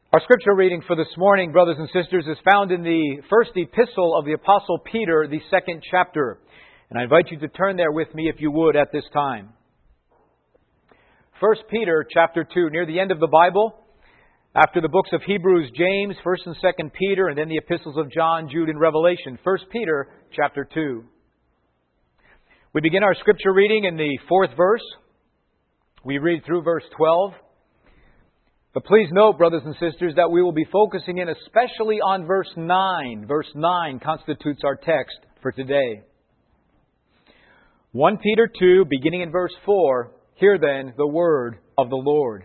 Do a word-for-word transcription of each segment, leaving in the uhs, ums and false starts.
Our scripture reading for this morning, brothers and sisters, is found in the first epistle of the Apostle Peter, the second chapter. And I invite you to turn there with me if you would at this time. First Peter chapter two, near the end of the Bible, after the books of Hebrews, James, first and second Peter, and then the epistles of John, Jude, and Revelation. First Peter chapter two. We begin our scripture reading in the fourth verse. We read through verse twelve. But please note, brothers and sisters, that we will be focusing in especially on verse nine. Verse nine constitutes our text for today. First Peter two, beginning in verse four. Hear then the word of the Lord.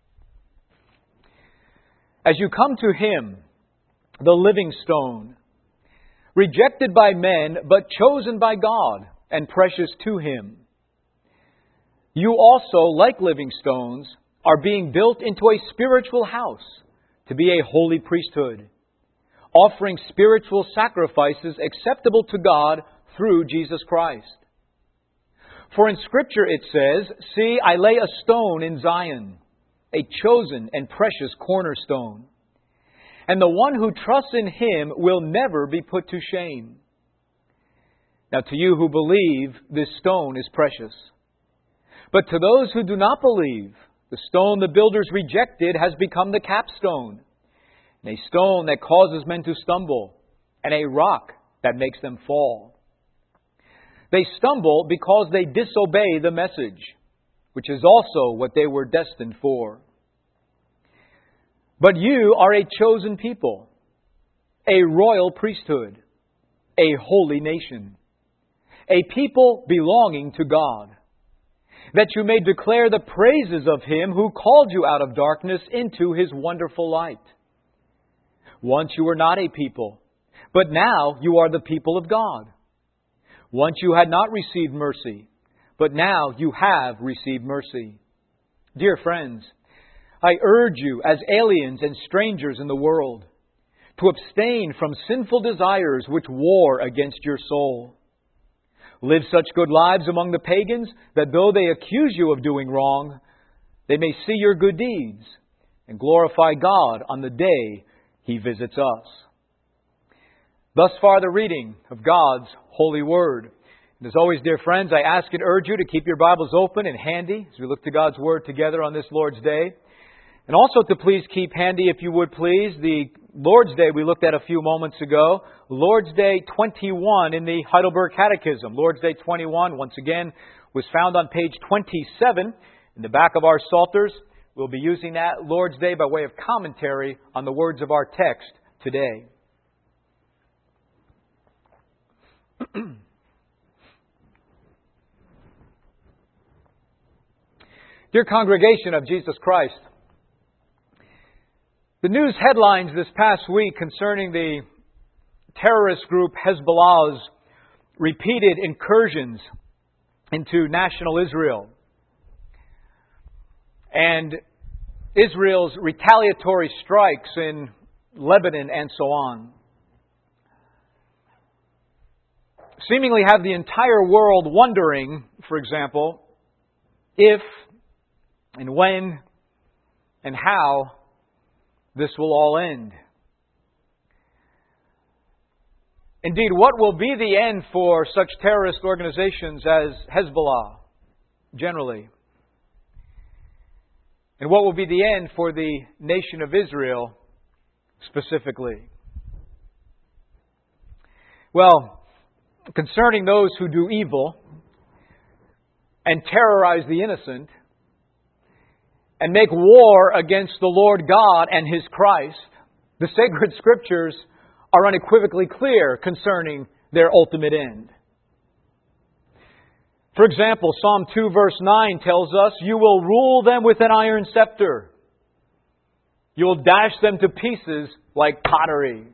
As you come to Him, the living stone, rejected by men, but chosen by God and precious to Him, you also, like living stones, are being built into a spiritual house to be a holy priesthood, offering spiritual sacrifices acceptable to God through Jesus Christ. For in Scripture it says, "See, I lay a stone in Zion, a chosen and precious cornerstone, and the one who trusts in Him will never be put to shame." Now to you who believe, this stone is precious. But to those who do not believe, the stone the builders rejected has become the capstone, and a stone that causes men to stumble, and a rock that makes them fall. They stumble because they disobey the message, which is also what they were destined for. But you are a chosen people, a royal priesthood, a holy nation, a people belonging to God, that you may declare the praises of Him who called you out of darkness into His wonderful light. Once you were not a people, but now you are the people of God. Once you had not received mercy, but now you have received mercy. Dear friends, I urge you as aliens and strangers in the world to abstain from sinful desires which war against your soul. Live such good lives among the pagans that though they accuse you of doing wrong, they may see your good deeds and glorify God on the day He visits us. Thus far the reading of God's holy word. And as always, dear friends, I ask and urge you to keep your Bibles open and handy as we look to God's word together on this Lord's Day. And also to please keep handy, if you would please, the Lord's Day we looked at a few moments ago. Lord's Day twenty-one in the Heidelberg Catechism. Lord's Day twenty-one, once again, was found on page twenty-seven in the back of our Psalters. We'll be using that Lord's Day by way of commentary on the words of our text today. Dear congregation of Jesus Christ, the news headlines this past week concerning the terrorist group Hezbollah's repeated incursions into national Israel and Israel's retaliatory strikes in Lebanon and so on seemingly have the entire world wondering, for example, if and when and how this will all end. Indeed, what will be the end for such terrorist organizations as Hezbollah, generally? And what will be the end for the nation of Israel, specifically? Well, concerning those who do evil and terrorize the innocent and make war against the Lord God and His Christ, the sacred Scriptures are unequivocally clear concerning their ultimate end. For example, Psalm two verse nine tells us, "You will rule them with an iron scepter. You will dash them to pieces like pottery."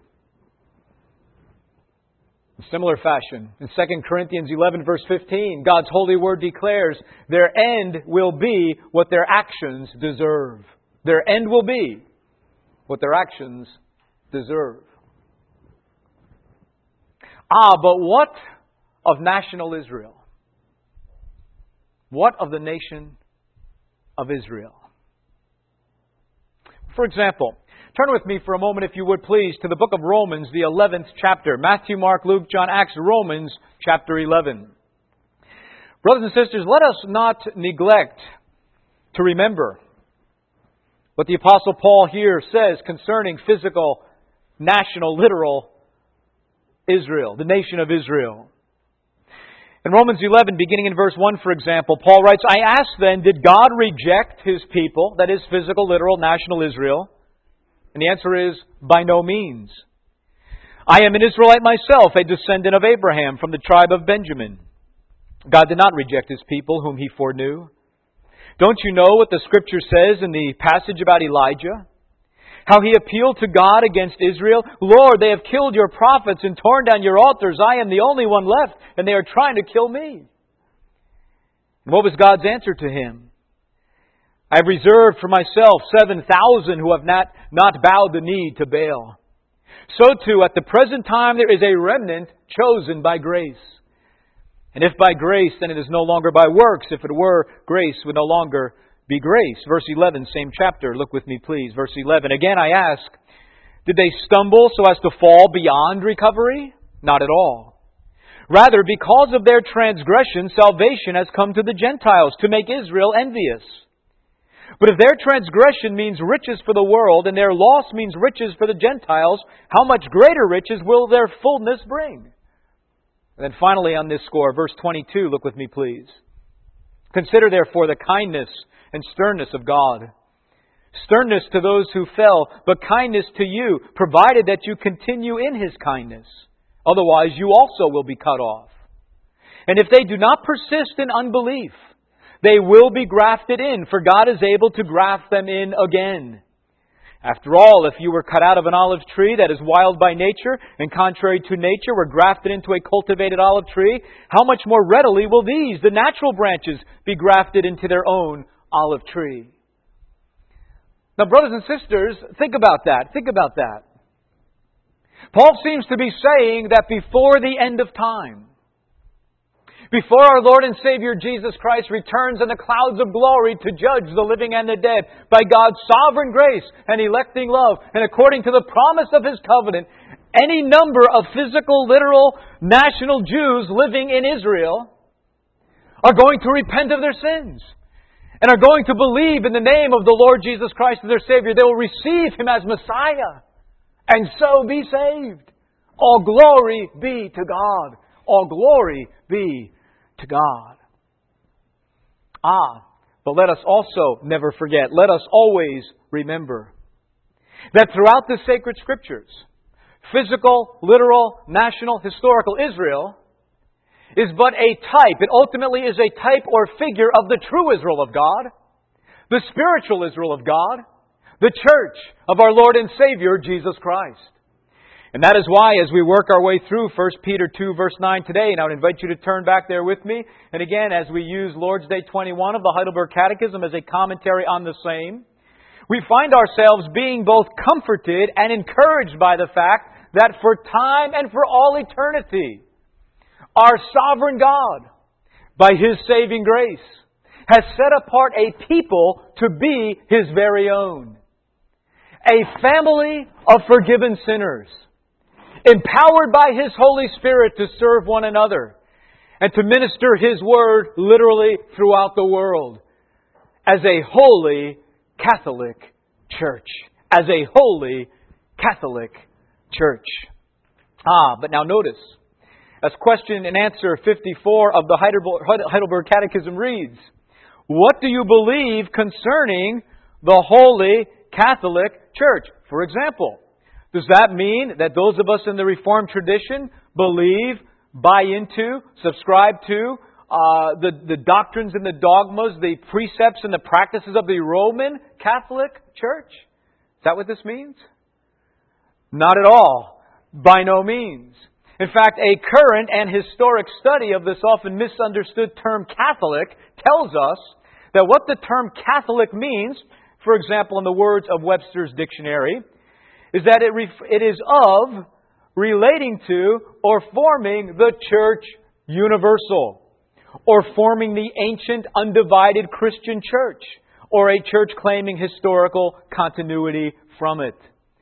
In similar fashion, in Second Corinthians eleven verse fifteen, God's holy word declares, their end will be what their actions deserve. Their end will be what their actions deserve. Ah, but what of national Israel? What of the nation of Israel? For example, Turn with me for a moment, if you would please, to the book of Romans, the eleventh chapter. Matthew, Mark, Luke, John, Acts, Romans, chapter eleven. Brothers and sisters, let us not neglect to remember what the Apostle Paul here says concerning physical, national, literal Israel, the nation of Israel. In Romans eleven, beginning in verse one, for example, Paul writes, I ask then, did God reject His people, that is, physical, literal, national Israel? And the answer is, by no means. I am an Israelite myself, a descendant of Abraham from the tribe of Benjamin. God did not reject His people whom He foreknew. Don't you know what the Scripture says in the passage about Elijah? How he appealed to God against Israel. Lord, they have killed your prophets and torn down your altars. I am the only one left, and they are trying to kill me. And what was God's answer to him? I have reserved for myself seven thousand who have not, not bowed the knee to Baal. So too, at the present time, there is a remnant chosen by grace. And if by grace, then it is no longer by works. If it were, grace would no longer be grace. Verse eleven, same chapter. Look with me, please. Verse eleven. Again, I ask, did they stumble so as to fall beyond recovery? Not at all. Rather, because of their transgression, salvation has come to the Gentiles to make Israel envious. But if their transgression means riches for the world and their loss means riches for the Gentiles, how much greater riches will their fullness bring? And then finally on this score, verse twenty-two, look with me please. Consider therefore the kindness and sternness of God. Sternness to those who fell, but kindness to you, provided that you continue in His kindness. Otherwise you also will be cut off. And if they do not persist in unbelief, they will be grafted in, for God is able to graft them in again. After all, if you were cut out of an olive tree that is wild by nature, and contrary to nature were grafted into a cultivated olive tree, how much more readily will these, the natural branches, be grafted into their own olive tree? Now, brothers and sisters, think about that. Think about that. Paul seems to be saying that before the end of time, before our Lord and Savior Jesus Christ returns in the clouds of glory to judge the living and the dead, by God's sovereign grace and electing love, and according to the promise of His covenant, any number of physical, literal, national Jews living in Israel are going to repent of their sins and are going to believe in the name of the Lord Jesus Christ as their Savior. They will receive Him as Messiah and so be saved. All glory be to God. All glory be to God. Ah, but let us also never forget, let us always remember that throughout the sacred Scriptures, physical, literal, national, historical Israel is but a type. It ultimately is a type or figure of the true Israel of God, the spiritual Israel of God, the church of our Lord and Savior, Jesus Christ. And that is why, as we work our way through First Peter two, verse nine today, and I would invite you to turn back there with me. And again, as we use Lord's Day twenty-one of the Heidelberg Catechism as a commentary on the same, we find ourselves being both comforted and encouraged by the fact that for time and for all eternity, our sovereign God, by His saving grace, has set apart a people to be His very own. A family of forgiven sinners, empowered by His Holy Spirit to serve one another and to minister His Word literally throughout the world as a holy Catholic church. As a holy Catholic church. Ah, but now notice, as question and answer fifty-four of the Heidelberg Catechism reads, what do you believe concerning the holy Catholic Church? For example, does that mean that those of us in the Reformed tradition believe, buy into, subscribe to uh, the, the doctrines and the dogmas, the precepts and the practices of the Roman Catholic Church? Is that what this means? Not at all. By no means. In fact, a current and historic study of this often misunderstood term Catholic tells us that what the term Catholic means, for example, in the words of Webster's dictionary, is that it, ref- it is of, relating to, or forming the church universal, or forming the ancient undivided Christian church, or a church claiming historical continuity from it.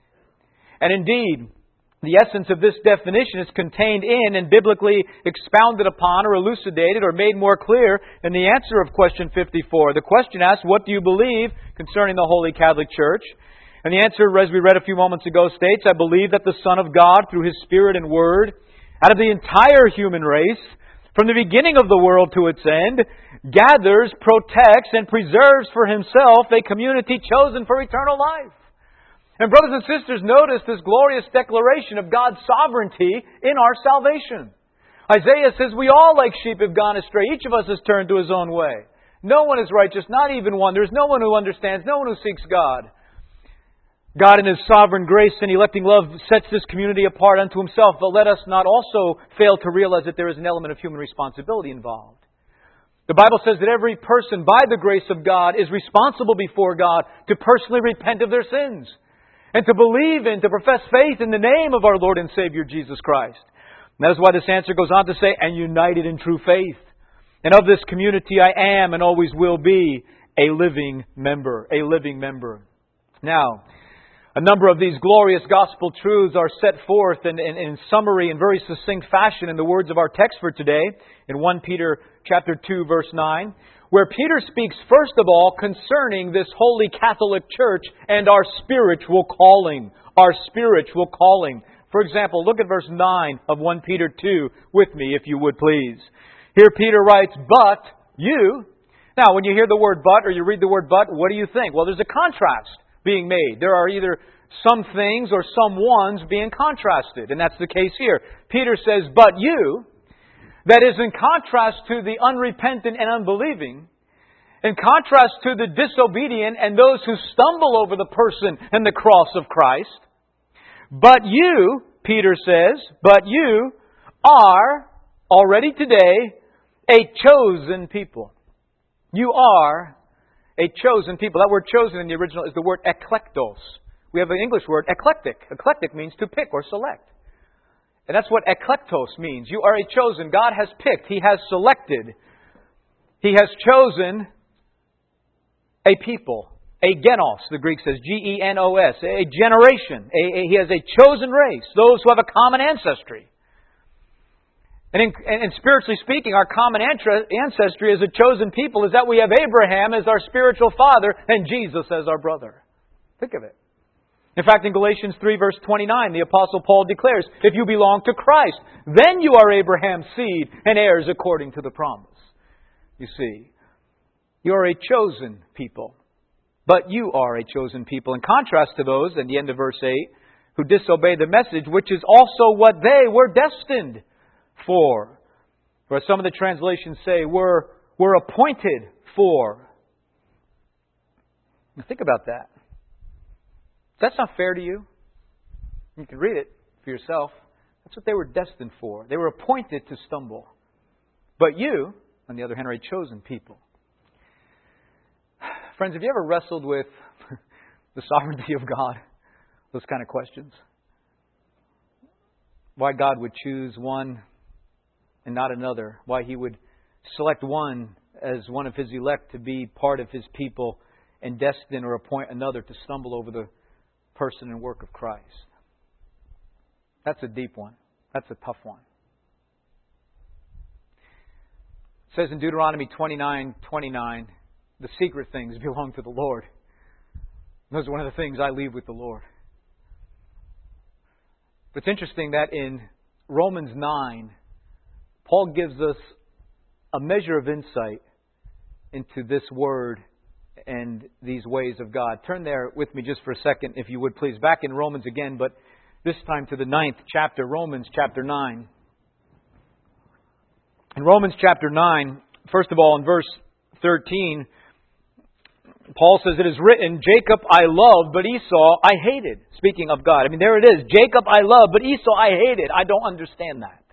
And indeed, the essence of this definition is contained in and biblically expounded upon or elucidated or made more clear in the answer of question fifty-four. The question asks, what do you believe concerning the Holy Catholic Church? And the answer, as we read a few moments ago, states, I believe that the Son of God, through His Spirit and Word, out of the entire human race, from the beginning of the world to its end, gathers, protects, and preserves for Himself a community chosen for eternal life. And brothers and sisters, notice this glorious declaration of God's sovereignty in our salvation. Isaiah says, we all like sheep have gone astray. Each of us has turned to his own way. No one is righteous, not even one. There's no one who understands, no one who seeks God. God in His sovereign grace and electing love sets this community apart unto Himself. But let us not also fail to realize that there is an element of human responsibility involved. The Bible says that every person, by the grace of God, is responsible before God to personally repent of their sins. And to believe in, to profess faith in the name of our Lord and Savior Jesus Christ. And that is why this answer goes on to say, and united in true faith. And of this community I am and always will be a living member. A living member. Now, a number of these glorious gospel truths are set forth in, in, in summary in very succinct fashion in the words of our text for today, in First Peter chapter two, verse nine. Where Peter speaks first of all concerning this Holy Catholic Church and our spiritual calling. Our spiritual calling. For example, look at verse nine of First Peter two with me, if you would please. Here Peter writes, but you... Now, when you hear the word but or you read the word but, what do you think? Well, there's a contrast being made. There are either some things or some ones being contrasted. And that's the case here. Peter says, but you... That is in contrast to the unrepentant and unbelieving, in contrast to the disobedient and those who stumble over the person and the cross of Christ. But you, Peter says, but you are already today a chosen people. You are a chosen people. That word chosen in the original is the word eklektos. We have an English word, eclectic. Eclectic means to pick or select. And that's what eklektos means. You are a chosen. God has picked. He has selected. He has chosen a people. A genos, the Greek says, G E N O S. A generation. A, a, he has a chosen race. Those who have a common ancestry. And, in, and spiritually speaking, our common ancestry as a chosen people is that we have Abraham as our spiritual father and Jesus as our brother. Think of it. In fact, in Galatians three, verse twenty-nine, the Apostle Paul declares, if you belong to Christ, then you are Abraham's seed and heirs according to the promise. You see, you are a chosen people. But you are a chosen people. In contrast to those, in the end of verse eight, who disobey the message, which is also what they were destined for. Or as some of the translations say, were, were appointed for. Now think about that. That's not fair to you. You can read it for yourself. That's what they were destined for. They were appointed to stumble. But you, on the other hand, are a chosen people. Friends, have you ever wrestled with the sovereignty of God? Those kind of questions. Why God would choose one and not another. Why He would select one as one of His elect to be part of His people and destine or appoint another to stumble over the person and work of Christ. That's a deep one. That's a tough one. It says in Deuteronomy twenty-nine twenty-nine, the secret things belong to the Lord. Those are one of the things I leave with the Lord. But it's interesting that in Romans nine, Paul gives us a measure of insight into this word and these ways of God. Turn there with me just for a second, if you would please. Back in Romans again, but this time to the ninth chapter, Romans chapter nine. In Romans chapter nine, first of all, in verse thirteen, Paul says, it is written, Jacob I loved, but Esau I hated. Speaking of God. I mean, there it is. Jacob I loved, but Esau I hated. I don't understand that.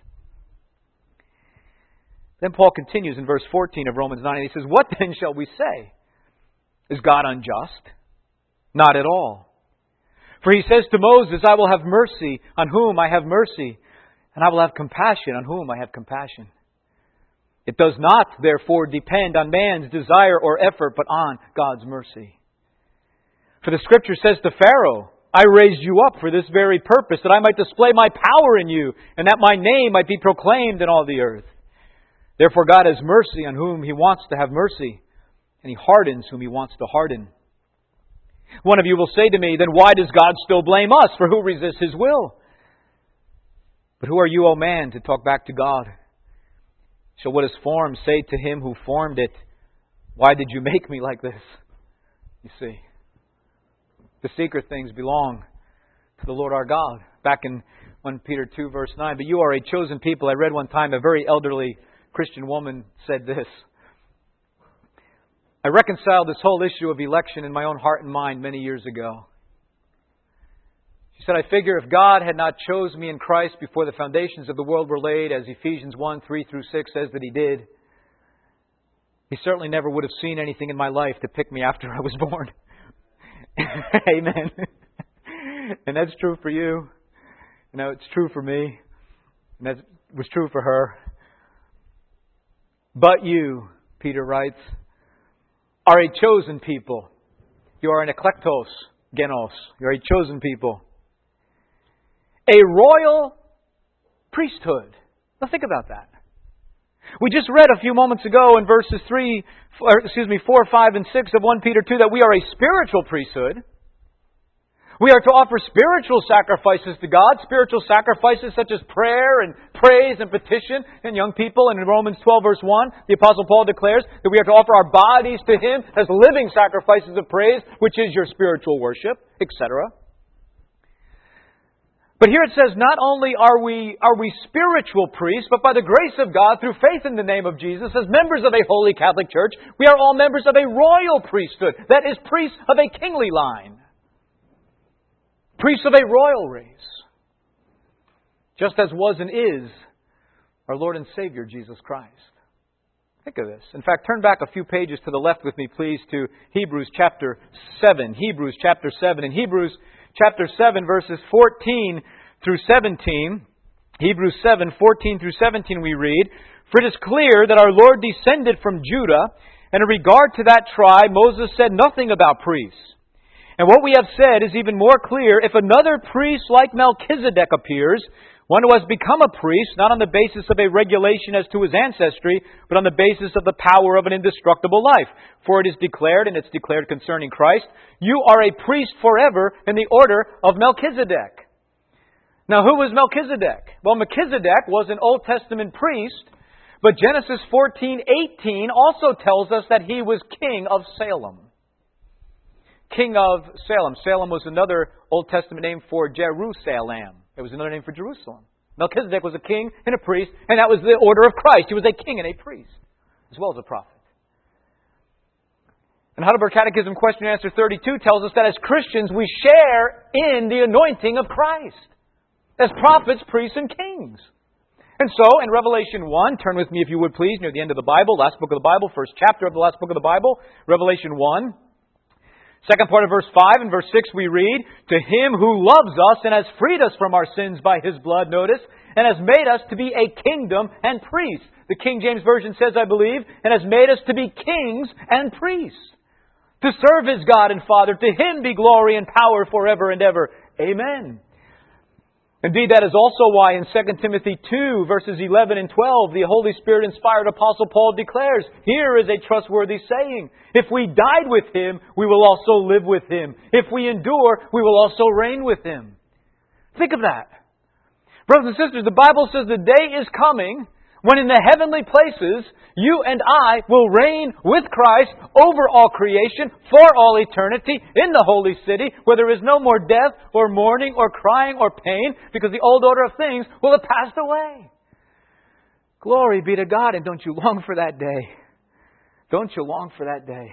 Then Paul continues in verse fourteen of Romans nine, and he says, what then shall we say? Is God unjust? Not at all. For He says to Moses, I will have mercy on whom I have mercy, and I will have compassion on whom I have compassion. It does not, therefore, depend on man's desire or effort, but on God's mercy. For the Scripture says to Pharaoh, I raised you up for this very purpose, that I might display my power in you, and that my name might be proclaimed in all the earth. Therefore God has mercy on whom He wants to have mercy, and He hardens whom He wants to harden. One of you will say to me, then why does God still blame us? For who resists His will? But who are you, O man, to talk back to God? Shall what is formed say to Him who formed it, why did you make me like this? You see, the secret things belong to the Lord our God. Back in First Peter two, verse nine, but you are a chosen people. I read one time a very elderly Christian woman said this. I reconciled this whole issue of election in my own heart and mind many years ago. She said, I figure if God had not chose me in Christ before the foundations of the world were laid, as Ephesians one, three through six says that He did, He certainly never would have seen anything in my life to pick me after I was born. Amen. And that's true for you. You know, it's true for me. And that was true for her. But you, Peter writes, are a chosen people. You are an eklektos, genos. You are a chosen people. A royal priesthood. Now think about that. We just read a few moments ago in verses three, or excuse me, four, five, and six of First Peter two that we are a spiritual priesthood. We are to offer spiritual sacrifices to God, spiritual sacrifices such as prayer and praise and petition. And young people, and in Romans twelve, verse one, the Apostle Paul declares that we are to offer our bodies to Him as living sacrifices of praise, which is your spiritual worship, et cetera. But here it says, not only are we, are we spiritual priests, but by the grace of God, through faith in the name of Jesus, as members of a holy Catholic Church, we are all members of a royal priesthood. That is, priests of a kingly line. Priests of a royal race. Just as was and is our Lord and Savior, Jesus Christ. Think of this. In fact, turn back a few pages to the left with me, please, to Hebrews chapter seven. Hebrews chapter seven. In Hebrews chapter seven, verses fourteen through seventeen. Hebrews seven, fourteen through seventeen we read, for it is clear that our Lord descended from Judah, and in regard to that tribe, Moses said nothing about priests. And what we have said is even more clear. If another priest like Melchizedek appears, one who has become a priest, not on the basis of a regulation as to his ancestry, but on the basis of the power of an indestructible life. For it is declared, and it's declared concerning Christ, you are a priest forever in the order of Melchizedek. Now, who was Melchizedek? Well, Melchizedek was an Old Testament priest, but Genesis fourteen eighteen also tells us that he was king of Salem. King of Salem. Salem was another Old Testament name for Jerusalem. It was another name for Jerusalem. Melchizedek was a king and a priest, and that was the order of Christ. He was a king and a priest, as well as a prophet. And Heidelberg Catechism question and answer thirty-two tells us that as Christians we share in the anointing of Christ. As prophets, priests, and kings. And so, in Revelation one, turn with me if you would please, near the end of the Bible, last book of the Bible, first chapter of the last book of the Bible, Revelation one. Second part of verse five and verse six we read, to Him who loves us and has freed us from our sins by His blood, notice, and has made us to be a kingdom and priests. The King James Version says, I believe, and has made us to be kings and priests. To serve His God and Father, to Him be glory and power forever and ever. Amen. Indeed, that is also why in Second Timothy two, verses eleven and twelve, the Holy Spirit-inspired Apostle Paul declares, here is a trustworthy saying, if we died with Him, we will also live with Him. If we endure, we will also reign with Him. Think of that. Brothers and sisters, the Bible says the day is coming when in the heavenly places, you and I will reign with Christ over all creation for all eternity in the holy city, where there is no more death or mourning or crying or pain, because the old order of things will have passed away. Glory be to God, and don't you long for that day? Don't you long for that day?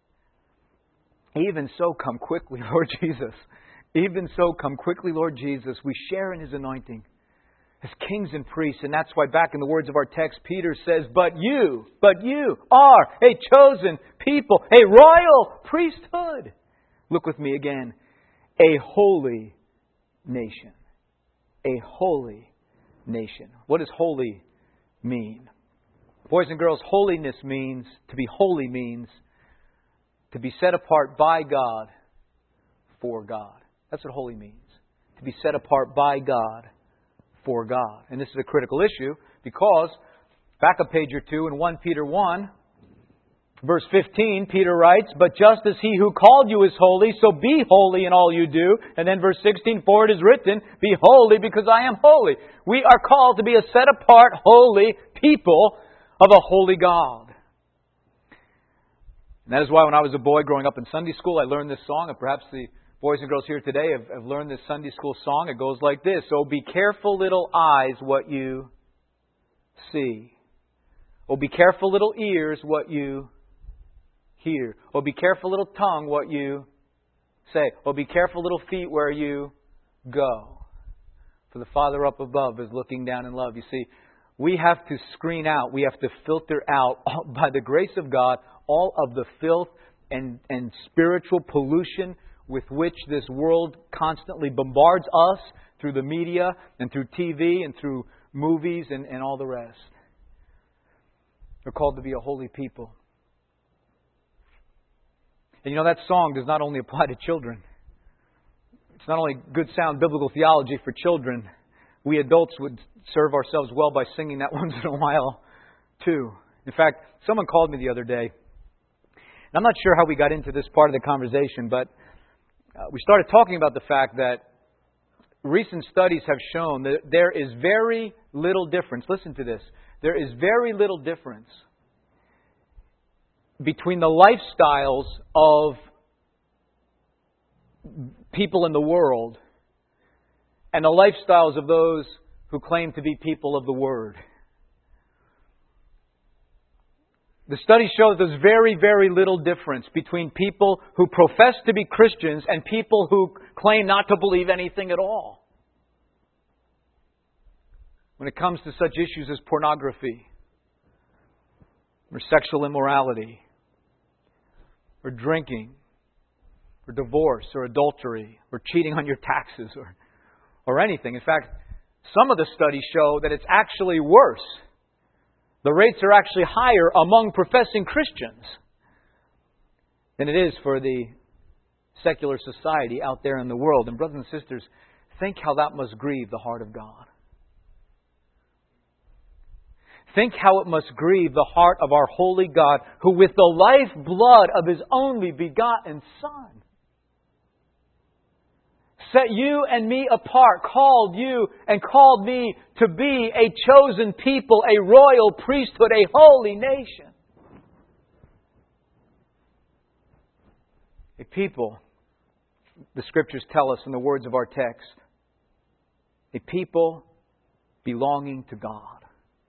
Even so, come quickly, Lord Jesus. Even so, come quickly, Lord Jesus. We share in His anointing as kings and priests. And that's why back in the words of our text, Peter says, But you, but you are a chosen people, a royal priesthood. Look with me again. A holy nation. A holy nation. What does holy mean? Boys and girls, holiness means, to be holy means, to be set apart by God for God. That's what holy means. To be set apart by God for God. And this is a critical issue because, back a page or two in First Peter one, verse fifteen, Peter writes, "But just as He who called you is holy, so be holy in all you do." And then verse sixteen, "For it is written, be holy because I am holy." We are called to be a set apart, holy people of a holy God. And that is why when I was a boy growing up in Sunday school, I learned this song, and perhaps the boys and girls here today have, have learned this Sunday school song. It goes like this: "Oh, be careful, little eyes, what you see. Oh, be careful, little ears, what you hear. Oh, be careful, little tongue, what you say. Oh, be careful, little feet, where you go. For the Father up above is looking down in love." You see, we have to screen out, we have to filter out, by the grace of God, all of the filth and, and spiritual pollution with which this world constantly bombards us through the media and through T V and through movies and, and all the rest. We're called to be a holy people. And you know, that song does not only apply to children. It's not only good sound biblical theology for children. We adults would serve ourselves well by singing that once in a while too. In fact, someone called me the other day. And I'm not sure how we got into this part of the conversation, but uh, we started talking about the fact that recent studies have shown that there is very little difference. Listen to this. There is very little difference between the lifestyles of people in the world and the lifestyles of those who claim to be people of the Word. The studies show that there's very, very little difference between people who profess to be Christians and people who claim not to believe anything at all. When it comes to such issues as pornography, or sexual immorality, or drinking, or divorce, or adultery, or cheating on your taxes, or, or anything. In fact, some of the studies show that it's actually worse. The rates are actually higher among professing Christians than it is for the secular society out there in the world. And brothers and sisters, think how that must grieve the heart of God. Think how it must grieve the heart of our holy God, who with the life blood of His only begotten Son set you and me apart, called you and called me to be a chosen people, a royal priesthood, a holy nation. A people, the Scriptures tell us in the words of our text, a people belonging to God.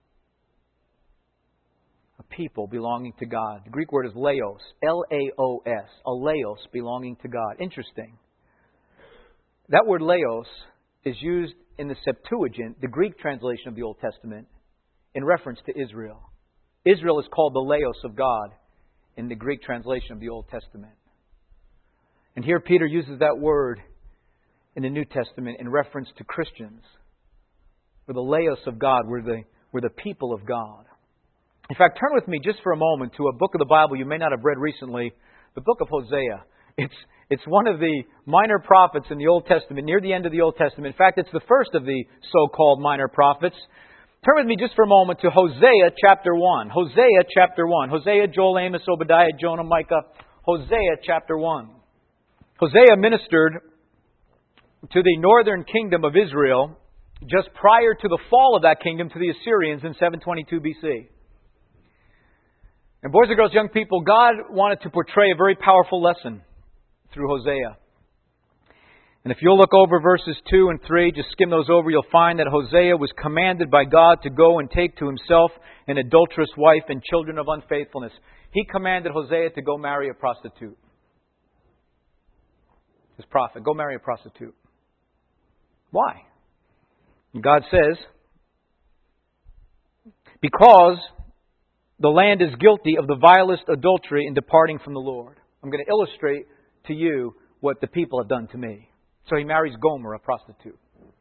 A people belonging to God. The Greek word is laos, L A O S, a laos belonging to God. Interesting. That word laos is used in the Septuagint, the Greek translation of the Old Testament, in reference to Israel. Israel is called the laos of God in the Greek translation of the Old Testament. And here Peter uses that word in the New Testament in reference to Christians. We're the laos of God. We're the, we're the people of God. In fact, turn with me just for a moment to a book of the Bible you may not have read recently, the book of Hosea. It's It's one of the minor prophets in the Old Testament, near the end of the Old Testament. In fact, it's the first of the so-called minor prophets. Turn with me just for a moment to Hosea chapter one. Hosea chapter one. Hosea, Joel, Amos, Obadiah, Jonah, Micah. Hosea chapter one. Hosea ministered to the northern kingdom of Israel just prior to the fall of that kingdom to the Assyrians in seven twenty-two B C. And boys and girls, young people, God wanted to portray a very powerful lesson through Hosea. And if you'll look over verses two and three, just skim those over, you'll find that Hosea was commanded by God to go and take to himself an adulterous wife and children of unfaithfulness. He commanded Hosea to go marry a prostitute. His prophet, go marry a prostitute. Why? And God says, because the land is guilty of the vilest adultery in departing from the Lord. I'm going to illustrate to you what the people have done to me. So he marries Gomer, a prostitute.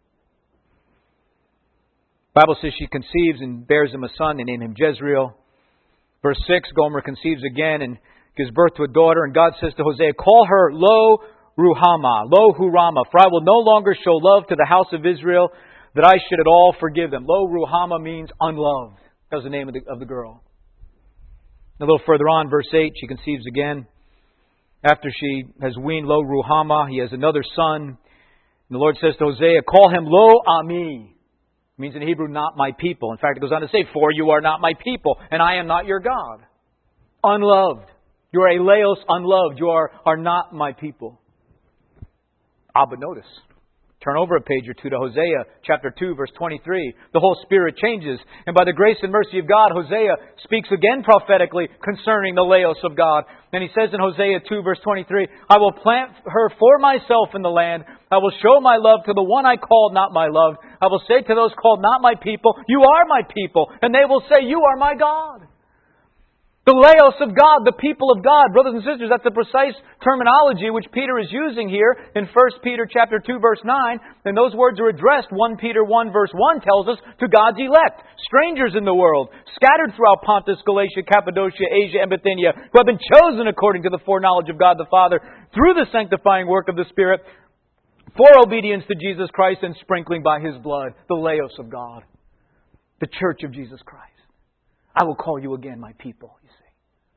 The Bible says she conceives and bears him a son. They name him Jezreel. Verse six, Gomer conceives again and gives birth to a daughter. And God says to Hosea, call her, lo, Ruhamah, Lo Ruhamah, for I will no longer show love to the house of Israel, that I should at all forgive them. Lo Ruhamah means unloved. That was the name of the, of the girl. A little further on, verse eight, she conceives again. After she has weaned Lo Ruhamah, he has another son. And the Lord says to Hosea, call him Lo Ami. It means in Hebrew, not my people. In fact, it goes on to say, for you are not my people, and I am not your God. Unloved. You are a Laos unloved. You are, are not my people. Ah, but notice. Turn over a page or two to Hosea chapter two, verse twenty-three. The whole spirit changes. And by the grace and mercy of God, Hosea speaks again prophetically concerning the Laos of God. And he says in Hosea two, verse twenty-three, I will plant her for myself in the land. I will show my love to the one I called not my love. I will say to those called not my people, you are my people. And they will say, you are my God. The Laos of God, the people of God. Brothers and sisters, that's the precise terminology which Peter is using here in First Peter chapter two, verse nine. And those words are addressed. First Peter one, verse one tells us to God's elect, strangers in the world, scattered throughout Pontus, Galatia, Cappadocia, Asia, and Bithynia, who have been chosen according to the foreknowledge of God the Father, through the sanctifying work of the Spirit, for obedience to Jesus Christ and sprinkling by His blood. The Laos of God. The church of Jesus Christ. I will call you again my people, you see.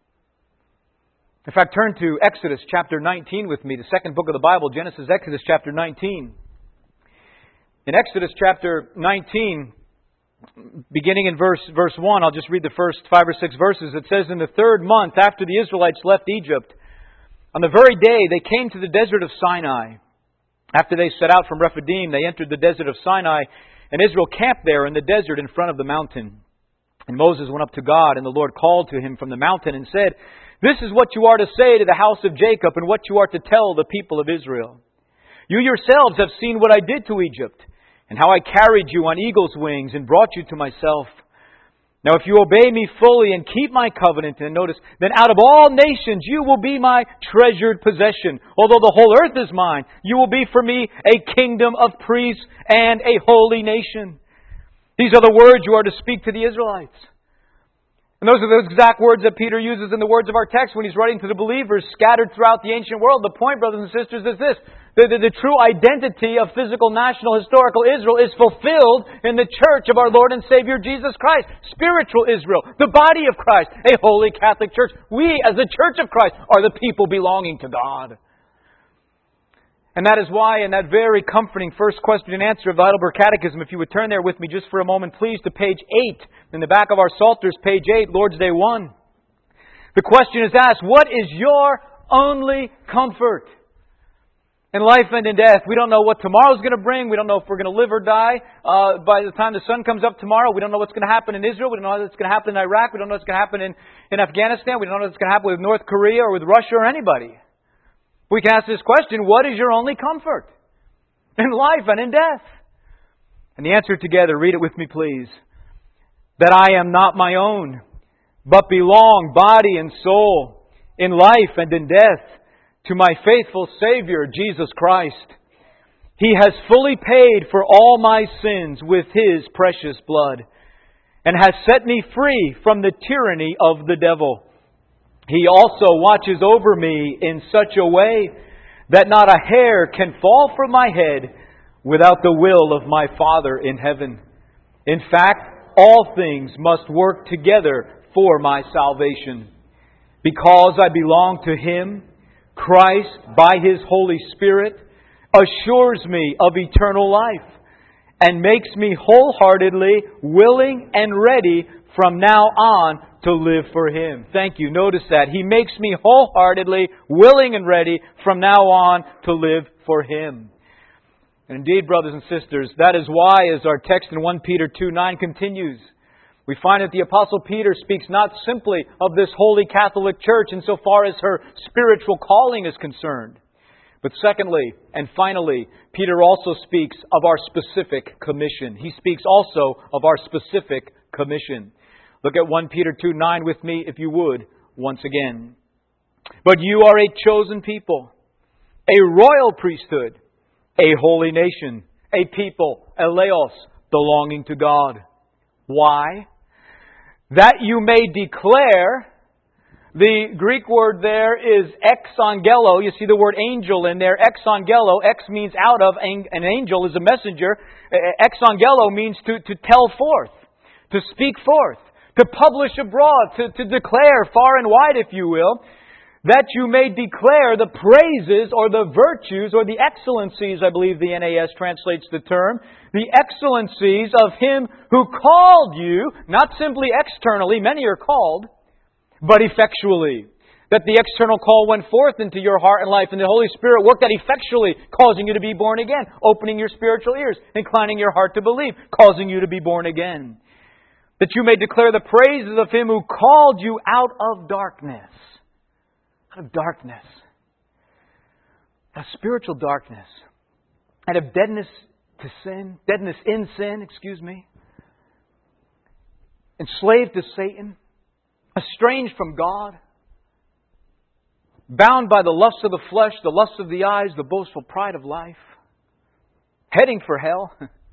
In fact, turn to Exodus chapter nineteen with me, the second book of the Bible, Genesis, Exodus chapter nineteen. In Exodus chapter nineteen, beginning in verse verse one, I'll just read the first five or six verses. It says, in the third month after the Israelites left Egypt, on the very day they came to the desert of Sinai. After they set out from Rephidim, they entered the desert of Sinai, and Israel camped there in the desert in front of the mountain. And Moses went up to God, and the Lord called to him from the mountain and said, this is what you are to say to the house of Jacob, and what you are to tell the people of Israel. You yourselves have seen what I did to Egypt, and how I carried you on eagle's wings and brought you to myself. Now if you obey me fully and keep my covenant, and notice, then out of all nations you will be my treasured possession. Although the whole earth is mine, you will be for me a kingdom of priests and a holy nation. These are the words you are to speak to the Israelites. And those are the exact words that Peter uses in the words of our text when he's writing to the believers scattered throughout the ancient world. The point, brothers and sisters, is this. The, the, the true identity of physical, national, historical Israel is fulfilled in the church of our Lord and Savior Jesus Christ. Spiritual Israel, the body of Christ, a holy Catholic church. We, as the church of Christ, are the people belonging to God. And that is why, in that very comforting first question and answer of the Heidelberg Catechism, if you would turn there with me just for a moment, please, to page eight. In the back of our Psalters, page eight, Lord's Day one. The question is asked, what is your only comfort? In life and in death, we don't know what tomorrow's going to bring. We don't know if we're going to live or die. Uh, by the time the sun comes up tomorrow, we don't know what's going to happen in Israel. We don't know what's going to happen in Iraq. We don't know what's going to happen in, in Afghanistan. We don't know what's going to happen with North Korea or with Russia or anybody. We can ask this question, what is your only comfort in life and in death? And the answer together, read it with me please. That I am not my own, but belong, body and soul, in life and in death, to my faithful Savior, Jesus Christ. He has fully paid for all my sins with His precious blood, and has set me free from the tyranny of the devil. He also watches over me in such a way that not a hair can fall from my head without the will of my Father in heaven. In fact, all things must work together for my salvation. Because I belong to Him, Christ, by His Holy Spirit, assures me of eternal life and makes me wholeheartedly willing and ready from now on to live for Him. Thank you. Notice that. He makes me wholeheartedly willing and ready from now on to live for Him. And indeed, brothers and sisters, that is why, as our text in First Peter two nine continues, we find that the Apostle Peter speaks not simply of this holy Catholic Church insofar as her spiritual calling is concerned, but secondly and finally, Peter also speaks of our specific commission. He speaks also of our specific commission. Look at First Peter two nine with me, if you would, once again. But you are a chosen people, a royal priesthood, a holy nation, a people, a laos, belonging to God. Why? That you may declare The Greek word there is exangelo. You see the word angel in there. Exangelo. Ex means out of. An angel is a messenger. Exangelo means to, to tell forth, to speak forth, to publish abroad, to, to declare far and wide, if you will, that you may declare the praises or the virtues or the excellencies, I believe the N A S translates the term, the excellencies of Him who called you, not simply externally, many are called, but effectually. That the external call went forth into your heart and life, and the Holy Spirit worked that effectually, causing you to be born again, opening your spiritual ears, inclining your heart to believe, causing you to be born again. That you may declare the praises of Him who called you out of darkness. Out of darkness. Out of spiritual darkness. Out of deadness to sin. Deadness in sin, excuse me. Enslaved to Satan. Estranged from God. Bound by the lust of the flesh, the lust of the eyes, the boastful pride of life. Heading for hell.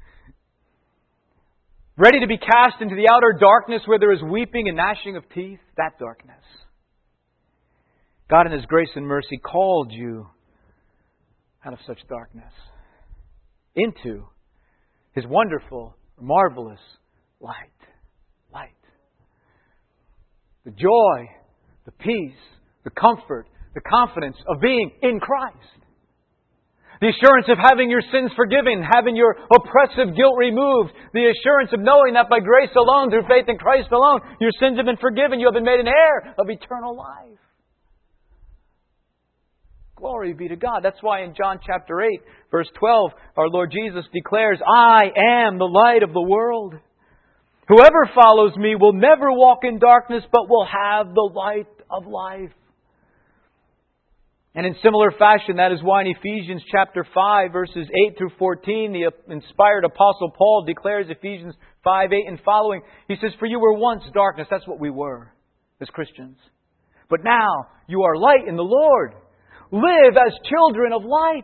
Ready to be cast into the outer darkness where there is weeping and gnashing of teeth. That darkness. God in His grace and mercy called you out of such darkness into His wonderful, marvelous light. Light. The joy, the peace, the comfort, the confidence of being in Christ. The assurance of having your sins forgiven, having your oppressive guilt removed. The assurance of knowing that by grace alone, through faith in Christ alone, your sins have been forgiven. You have been made an heir of eternal life. Glory be to God. That's why in John chapter eight, verse twelve, our Lord Jesus declares, I am the light of the world. Whoever follows me will never walk in darkness, but will have the light of life. And in similar fashion, that is why in Ephesians chapter five, verses eight through fourteen, the inspired Apostle Paul declares, Ephesians five, eight and following, he says, for you were once darkness. That's what we were as Christians. But now you are light in the Lord. Live as children of light.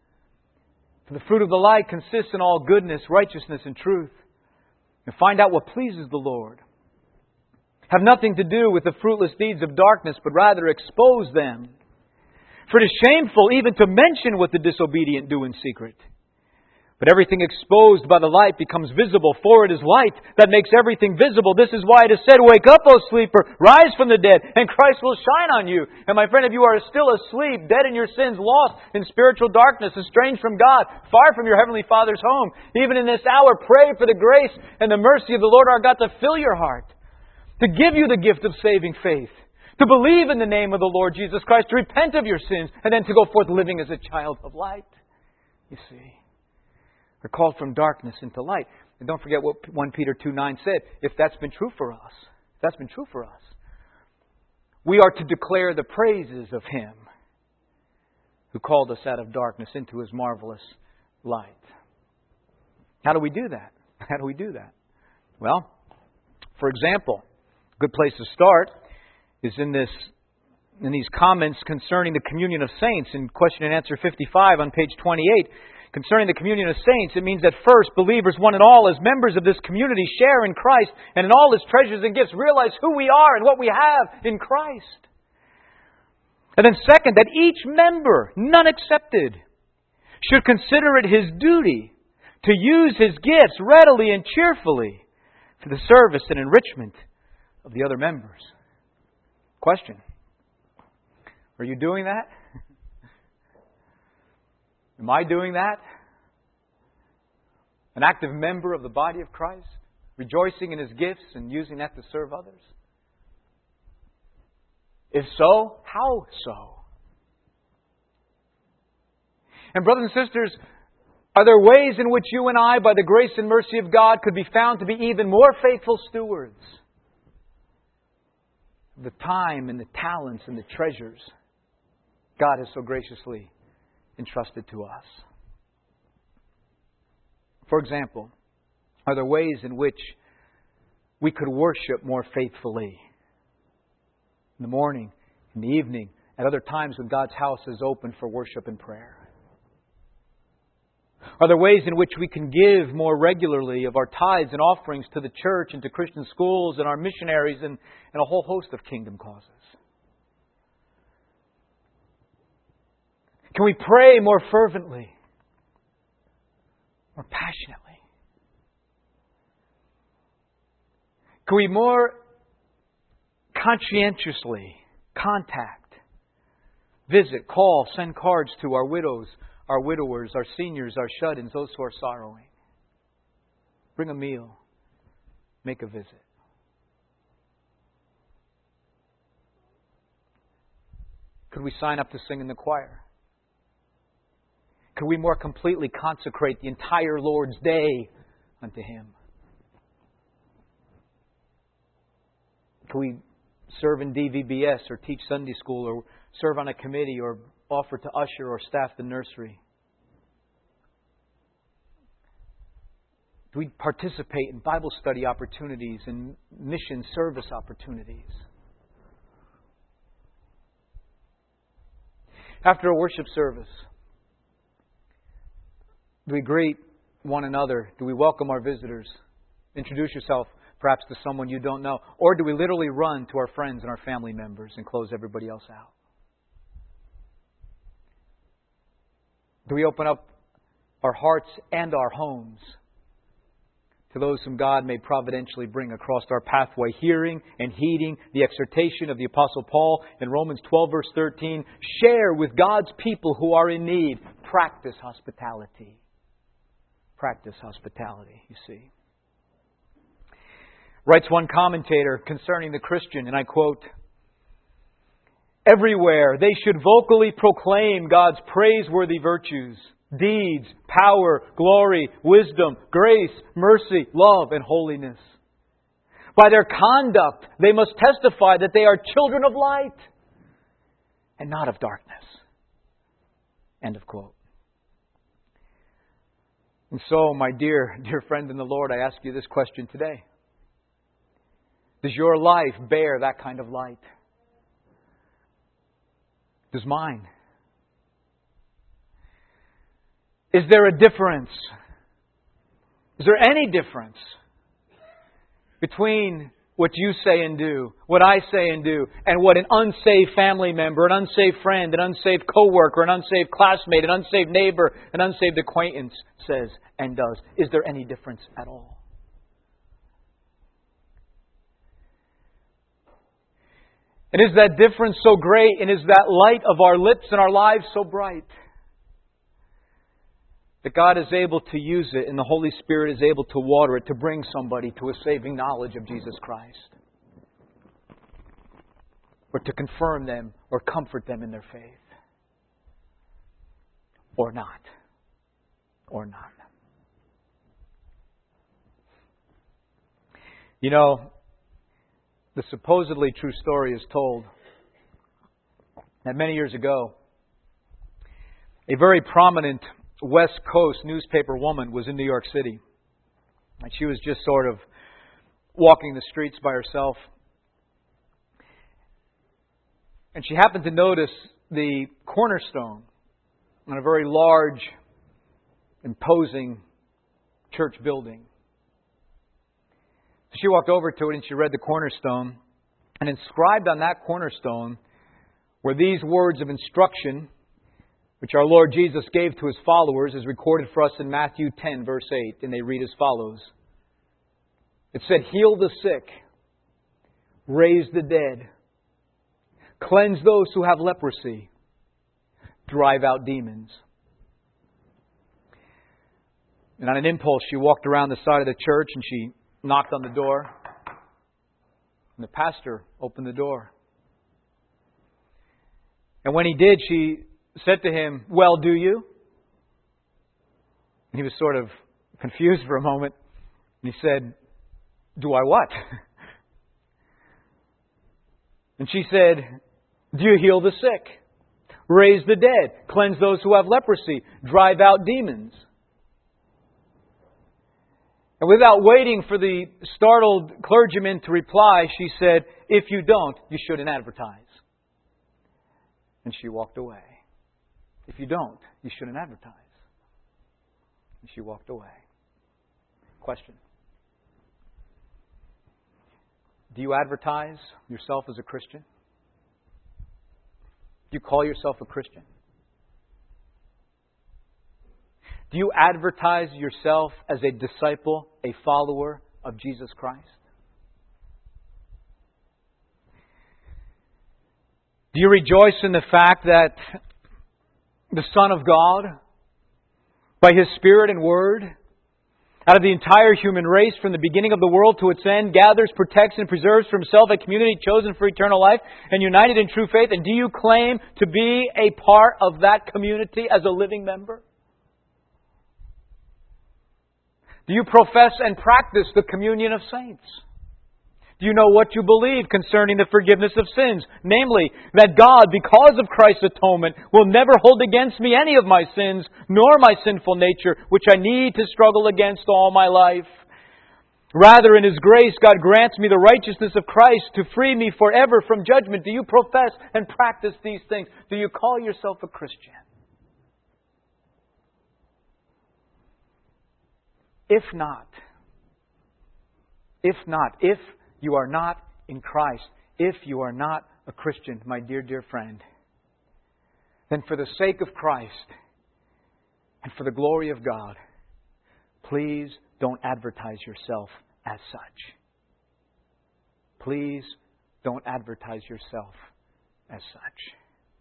For the fruit of the light consists in all goodness, righteousness, and truth. And find out what pleases the Lord. Have nothing to do with the fruitless deeds of darkness, but rather expose them. For it is shameful even to mention what the disobedient do in secret. But everything exposed by the light becomes visible, for it is light that makes everything visible. This is why it is said, wake up, O sleeper, rise from the dead, and Christ will shine on you. And my friend, if you are still asleep, dead in your sins, lost in spiritual darkness, estranged from God, far from your Heavenly Father's home, even in this hour, pray for the grace and the mercy of the Lord our God to fill your heart, to give you the gift of saving faith, to believe in the name of the Lord Jesus Christ, to repent of your sins, and then to go forth living as a child of light. You see. We're called from darkness into light. And don't forget what First Peter two nine said. If that's been true for us, if that's been true for us, we are to declare the praises of Him who called us out of darkness into His marvelous light. How do we do that? How do we do that? Well, for example, a good place to start is in this in these comments concerning the communion of saints in question and answer fifty-five on page twenty-eight. Concerning the communion of saints, it means that first, believers, one and all, as members of this community, share in Christ and in all His treasures and gifts, realize who we are and what we have in Christ. And then second, that each member, none excepted, should consider it his duty to use his gifts readily and cheerfully for the service and enrichment of the other members. Question: are you doing that? Am I doing that? An active member of the body of Christ, rejoicing in His gifts and using that to serve others? If so, how so? And brothers and sisters, are there ways in which you and I, by the grace and mercy of God, could be found to be even more faithful stewards of the time and the talents and the treasures God has so graciously entrusted to us? For example, are there ways in which we could worship more faithfully? In the morning, in the evening, at other times when God's house is open for worship and prayer? Are there ways in which we can give more regularly of our tithes and offerings to the church and to Christian schools and our missionaries and, and a whole host of kingdom causes? Can we pray more fervently? More passionately? Can we more conscientiously contact, visit, call, send cards to our widows, our widowers, our seniors, our shut-ins, those who are sorrowing? Bring a meal. Make a visit. Could we sign up to sing in the choir? Could we more completely consecrate the entire Lord's day unto Him? Could we serve in D V B S or teach Sunday school or serve on a committee or offer to usher or staff the nursery? Do we participate in Bible study opportunities and mission service opportunities? After a worship service, do we greet one another? Do we welcome our visitors? Introduce yourself perhaps to someone you don't know. Or do we literally run to our friends and our family members and close everybody else out? Do we open up our hearts and our homes to those whom God may providentially bring across our pathway, hearing and heeding the exhortation of the Apostle Paul in Romans twelve, verse thirteen, share with God's people who are in need. Practice hospitality. Practice hospitality, you see. Writes one commentator concerning the Christian, and I quote, everywhere they should vocally proclaim God's praiseworthy virtues, deeds, power, glory, wisdom, grace, mercy, love, and holiness. By their conduct, they must testify that they are children of light and not of darkness. End of quote. And so, my dear, dear friend in the Lord, I ask you this question today. Does your life bear that kind of light? Does mine? Is there a difference? Is there any difference between what you say and do, what I say and do, and what an unsaved family member, an unsaved friend, an unsaved coworker, an unsaved classmate, an unsaved neighbor, an unsaved acquaintance says and does? Is there any difference at all? And is that difference so great, and is that light of our lips and our lives so bright that God is able to use it and the Holy Spirit is able to water it to bring somebody to a saving knowledge of Jesus Christ? Or to confirm them or comfort them in their faith? Or not? Or not? You know, the supposedly true story is told that many years ago, a very prominent West Coast newspaper woman was in New York City. And she was just sort of walking the streets by herself. And she happened to notice the cornerstone on a very large, imposing church building. So she walked over to it and she read the cornerstone. And inscribed on that cornerstone were these words of instruction, which our Lord Jesus gave to His followers, as recorded for us in Matthew ten, verse eight. And they read as follows. It said, heal the sick, raise the dead, cleanse those who have leprosy, drive out demons. And on an impulse, she walked around the side of the church and she knocked on the door. And the pastor opened the door. And when he did, she said to him, well, do you? And he was sort of confused for a moment. And he said, do I what? And she said, do you heal the sick, raise the dead, cleanse those who have leprosy, drive out demons? And without waiting for the startled clergyman to reply, she said, if you don't, you shouldn't advertise. And she walked away. If you don't, you shouldn't advertise. And she walked away. Question. Do you advertise yourself as a Christian? Do you call yourself a Christian? Do you advertise yourself as a disciple, a follower of Jesus Christ? Do you rejoice in the fact that the Son of God, by His Spirit and Word, out of the entire human race from the beginning of the world to its end, gathers, protects, and preserves for Himself a community chosen for eternal life and united in true faith? And do you claim to be a part of that community as a living member? Do you profess and practice the communion of saints? Do you know what you believe concerning the forgiveness of sins? Namely, that God, because of Christ's atonement, will never hold against me any of my sins, nor my sinful nature, which I need to struggle against all my life. Rather, in His grace, God grants me the righteousness of Christ to free me forever from judgment. Do you profess and practice these things? Do you call yourself a Christian? If not, if not, if you are not in Christ, if you are not a Christian, my dear, dear friend, then for the sake of Christ and for the glory of God, please don't advertise yourself as such. Please don't advertise yourself as such.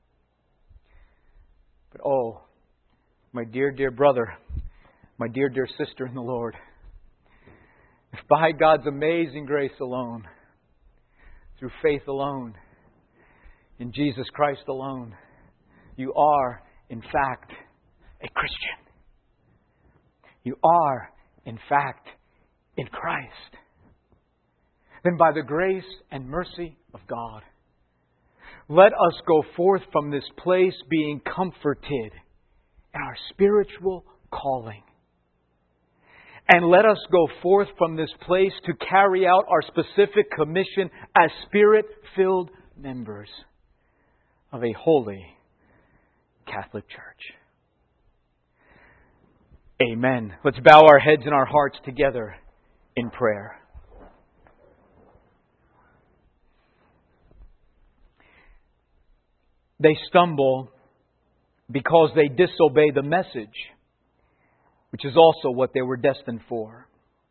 But oh, my dear, dear brother, my dear, dear sister in the Lord, if by God's amazing grace alone, through faith alone, in Jesus Christ alone, you are, in fact, a Christian. You are, in fact, in Christ. Then by the grace and mercy of God, let us go forth from this place being comforted in our spiritual calling. And let us go forth from this place to carry out our specific commission as Spirit-filled members of a holy Catholic Church. Amen. Let's bow our heads and our hearts together in prayer. They stumble because they disobey the message, which is also what they were destined for.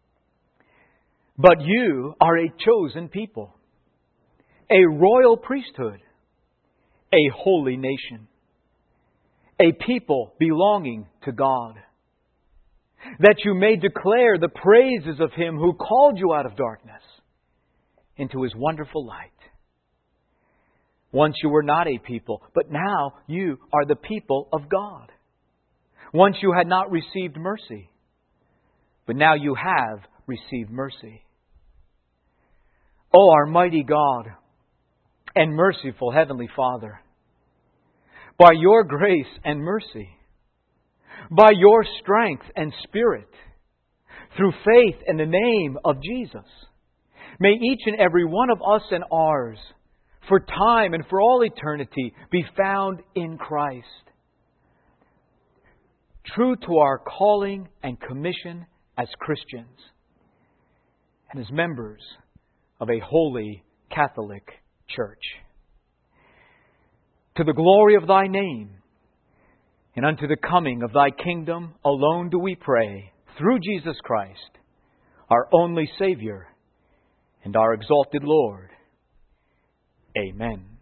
But you are a chosen people, a royal priesthood, a holy nation, a people belonging to God, that you may declare the praises of Him who called you out of darkness into His wonderful light. Once you were not a people, but now you are the people of God. Once you had not received mercy, but now you have received mercy. O our mighty God and merciful Heavenly Father, by Your grace and mercy, by Your strength and Spirit, through faith in the name of Jesus, may each and every one of us and ours, for time and for all eternity, be found in Christ, true to our calling and commission as Christians and as members of a holy Catholic Church. To the glory of Thy name and unto the coming of Thy kingdom alone do we pray, through Jesus Christ, our only Savior and our exalted Lord. Amen.